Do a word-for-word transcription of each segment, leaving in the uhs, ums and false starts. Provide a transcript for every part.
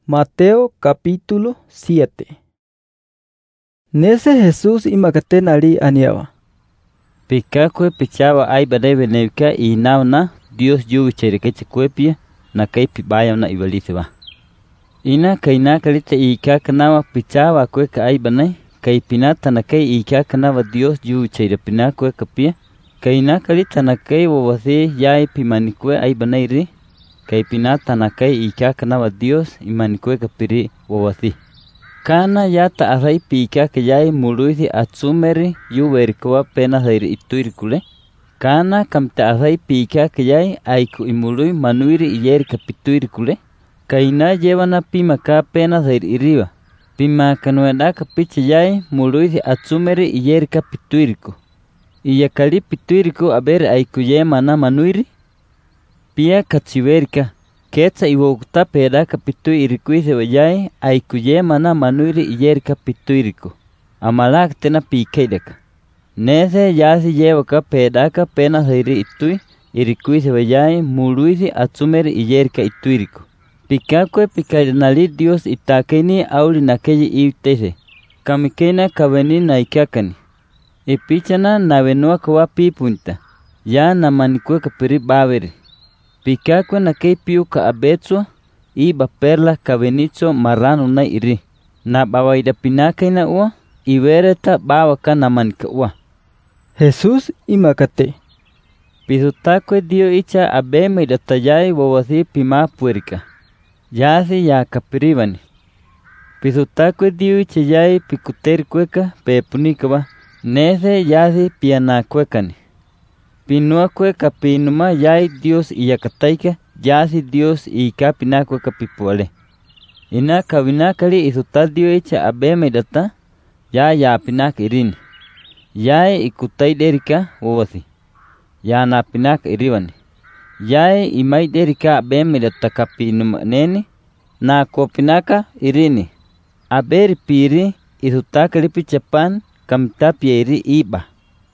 Mateo capítulo siete. Nese Jesús imakate nali aniaba. Pikakwe pichaba ay badebe nevka y nauna Dios yuwi cherekeche kwepia na kai pibaya na ibalise ba. Ina kaina kalite ikaka nawa pichaba kweka ay banay kai pinata na kai ikaka nawa Dios yuwi cherepina kweka pia. Kaina kalita na kai wawase yai pimanikwe ay banay ri. Kai pinata na kai ikaka nawa Dios imanikwe kapiri wawasi. Kana yata arai pikaka yai muluisi atsumeri yuwerikwa pena zairi ituirikule. Kana kamta arai pikaka yai aiku imului manuiri iyeri kapituirikule. Kaina llevana pima ka pena zairi iriba. Pima kanuenda kapicha yai muluisi atsumeri iyeri kapituiriku. Iyakali pituiriku aber aiku yemana manuiri. Pia katsiverika. Ketsa iwokta peda kapitu irikuise wayai aikuye mana manuiri iyer kapitu iriku. Amalak tena pikeideka. Nese yasi yewaka pedaka pena zairi itui irikuise wayai muluisi atsumeri iyer ka itu iriku. Pikakwe pikarinali Dios itakeni auli nakeji iutese. Kamikena kaveni naikakani. Ipichana navenua kwa pipunta. Ya namanikwe kapiri baveri. Pikakwe na kei piu ka abetsua iba perla kavenicho marrano na iri. Na bawaida pinaka ina ua ivereta bawaka na manika ua. Jesús imakate. Pisutakwe dio icha abeme idatayai wawasi pima puerika. Yasi ya kapiribani. Pisutakwe dio icha yai pikuteri kweka pepunikaba. Nese yasi piana kwekani. Pinua kweka pinuma yai Dios iyakataika yasi Dios ikapina kweka pipuale. Ina kawinakali isutal dio icha abeme data ya ya pinak irini. Yai ikutai derika wawasi. Ya na pinak irivani. Yai imai derika abeme data kapinuma neni na kopinaka irini. Aberi piri isutakali pichapan kamtapia iri iba.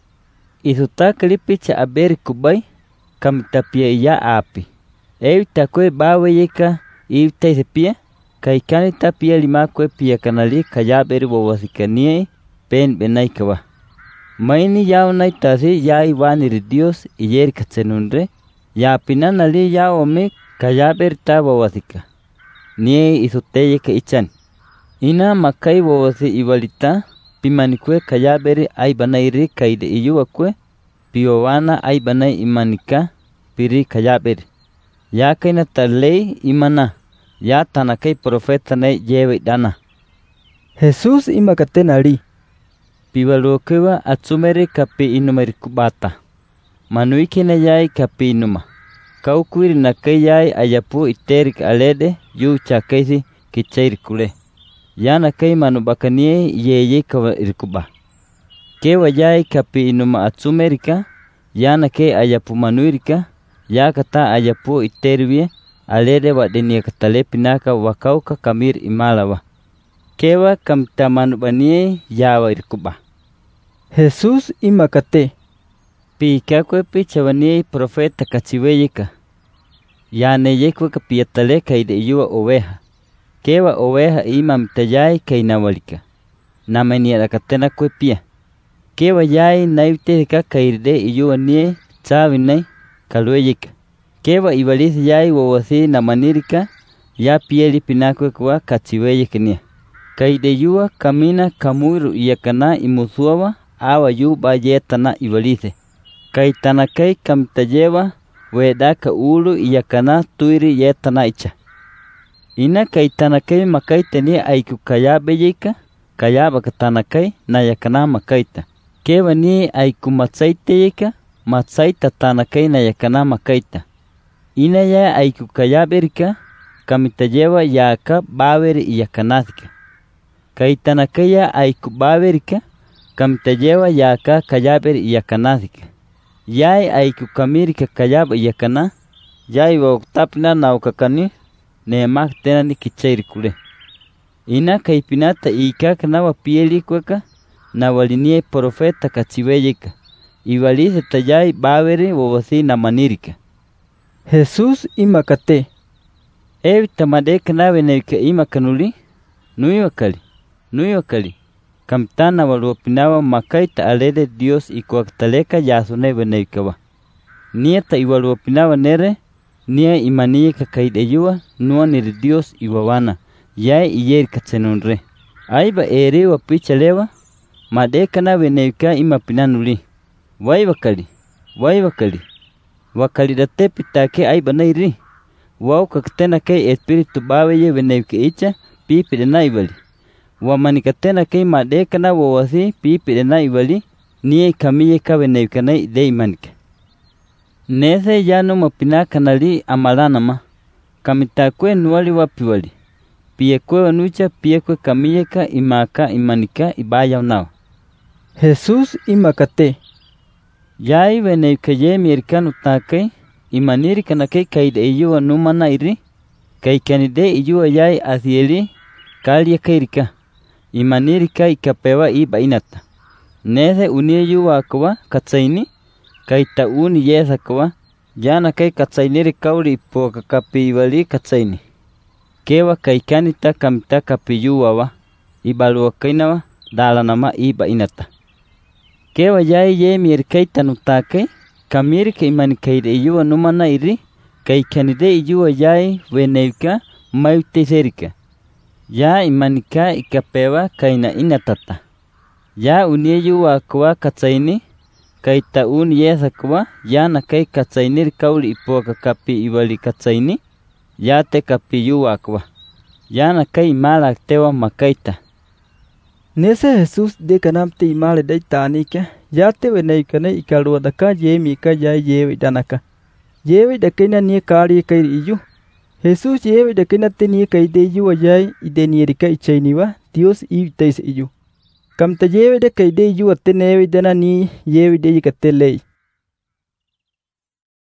Isutakali picha aberi kubai kamtapia iya api. Ewi takwe bawe yeka iwi taisepia kaikani tapia lima kwe pia kanali kaya beri wawasikanie pen benai kawa. Maini yao naitasi ya iwaniri Dios iyeri katsenunre ya pinanali ya ome kaya beri ta wawasika. Nie isuteyeka ichan. Ina makai wawasi iwalita pimanikwe kaya beri ay banairi kaide iyuwa kwe piyowana ay banay imanika piri kaya beri. Ya kaina talei imana ya tanakay profeta na yewe dana. Jesús imakate nali. Piwalukewa atsumeri kapi inumeri kubata. Manuiki na yai kapi inuma. Kaukwiri na kayai ayapu iterik alede yu chakaisi kichairikule. Yana kai manubakanie yeye kawa irikuba. Kewa yai kapi inuma atsumerika, yana ke ayapu manuirika, ya kata ayapu iterwie, alede wadenia katale pinaka wakauka kamir imalawa. Kewa kamta manubanie yawa irikuba. Jesús imakate. Pikakwe pichawanie profeta kachiweyeka. Yane yekwe kapiatale kaide yuwa oveja. Kewa oveja ima mtayai kainawalika. Namenia lakatena kwe pia. Kewa yai naivteka kairde iyuwa nie chavinay kalweyika. Kewa ibalisi yai wawasi namanirika ya pieli pinakwe kwa kachiweyeka nia. Kaide yuwa kamina kamuiru iyakana imusuwa awa yu bayetana ibalise. Kaitanakai kamtajewa wedaka ulu iyakana tuiri yetana icha. Ina kaitanakai makaitani aiku kaya beyeka, kaya bakatanakai na yakana makaita. Kewa ni aiku matsaite yeka, matsaita tanakai na yakana makaita. Ina ya aiku kaya berika, kamitajewa yaka baweri iyakanasika. Kaitanakai ya aiku bawerika, kamitajewa yaka kaya beri iyakanasika. Yai aiku kamirika kaya iyakana, yai waktapna na ukakani, nemak tena ni kichairikule. Ina kaipinata ikaka nawa pieli kweka na walinie profeta kachiweyeka. Iwalise tayai baweri wawasi na manirika. Jesús imakate. Ewi tamadeka nawe nevika ima kanuli, nui wakali, nui wakali. Kamtana waluopinawa makaita alede Dios ikuaktaleka yasune venevikawa. Nia ta iwaluopinawa nere, nia imaniye kakaideyua, nua niri Dios iwawana, yae iyeri katsenunre. Aiba ere wa pichalewa, madeka nawe nevika ima pinanuli. Wai wakali, wai wakali. Wakali date pitake aiba nairi. Wau kakatena kay espiritu baweye venevika icha, pipi de naibali. Wamanikatena kay madeka na wawasi pipi de naibali, niye kamiye ka venevika na ide imanika. Nese yano mapinaka nali amalanama, kamitakwe nuwali wapiwali. Piyekwe wanucha piyekwe kamiyeka imaka imanika ibaya unawa. Jesús imakate. Yai venevika ye mierkanu takay, imaniri kanakay kaide iyuwa numana iri, kay kanide iyuwa yai asieli, kalia kairika. Imaniri kay kapewa iba inata. Nese unie yuwa akawa katsaini, kay tauni yes akawa, yana kay katsainiri kauli ipo kakapi ibali katsaini. Kewa kay kanita kamita kapi yuwa wa, ibaluwa kainawa, dalanama iba inata. Kewa yai ye mierkay tanutakay, kamiri ka imani kaide iyuwa numana iri, kay kanide iyuwa yai venevika maute serika. Ya imanika ikapewa kaina inatata. Ya unie yuwa akawa katsaini, kay taun yes akawa, ya na kay katsainir kauli ipo kakapi ibali katsaini, ya te kapi yuwa akawa. Ya na kay malak tewa makaita. Nese Jesús de kanamte imale de tanika, ya te venevika na ikalua daka ye mika ya yewe danaka. Yewe dakena nie kali kairi iyu. Jesús yewe dakena te nie kaide iyu ayai ide nierika ichainiwa, Dios ibtais iyu. Kamta yewe de kaide iyu ate newe dana ni yewe de yikate lei.